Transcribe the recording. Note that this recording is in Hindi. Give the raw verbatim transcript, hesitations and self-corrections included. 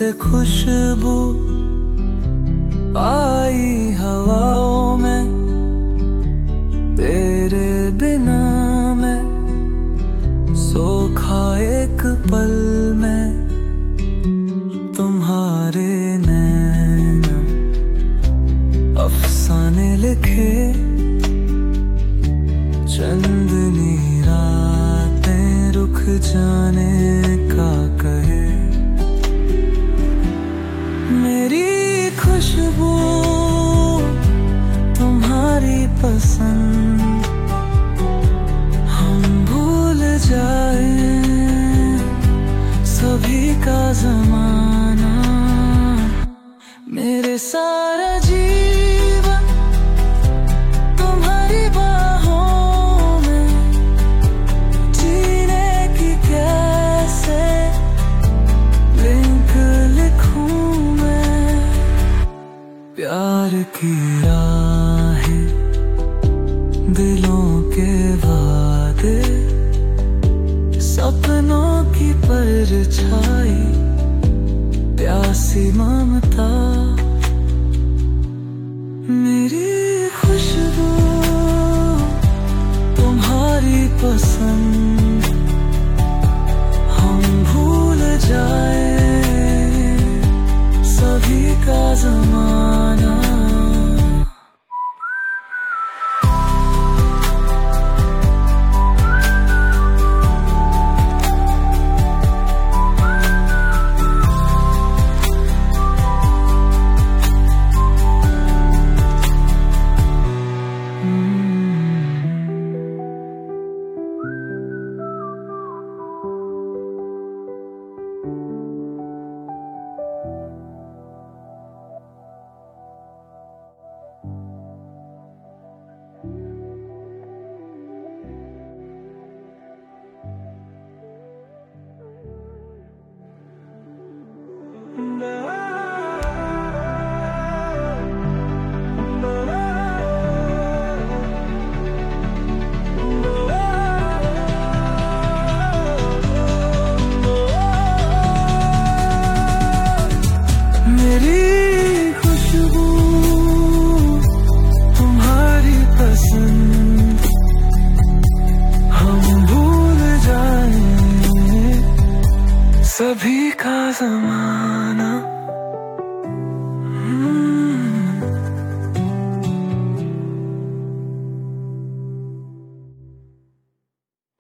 से खुशबू आई हवाओं में, तेरे बिना मैं सोखा एक पल में। तुम्हारे नैना अफसाने लिखे, चंदनी रातें रुक जाने का कहे। मेरी खुशबू तुम्हारी पसंद, हम भूल जाए सभी का जमाना। मेरे सारा जीवन तुम्हारी बाहों में, जीने की कैसे लिंक लिखूं मैं। प्यार की राहें, दिलों के वादे, सपनों की परछाई, प्यासी ममता। मेरी खुशबू तुम्हारी पसंद, हम भूल जाए सभी का जमाना। मेरी खुशबू तुम्हारी पसंद, हम भूल जाए सभी का जमाना।